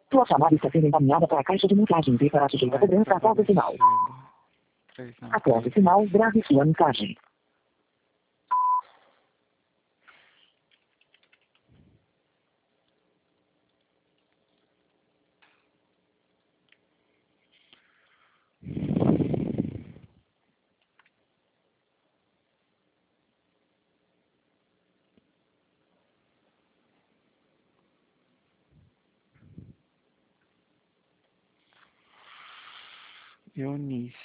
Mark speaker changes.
Speaker 1: Sua chamada está sendo encaminhada para a caixa de mensagens e para sujeita a cobrança após o sinal. Após o sinal, grave sua mensagem.
Speaker 2: Eunice.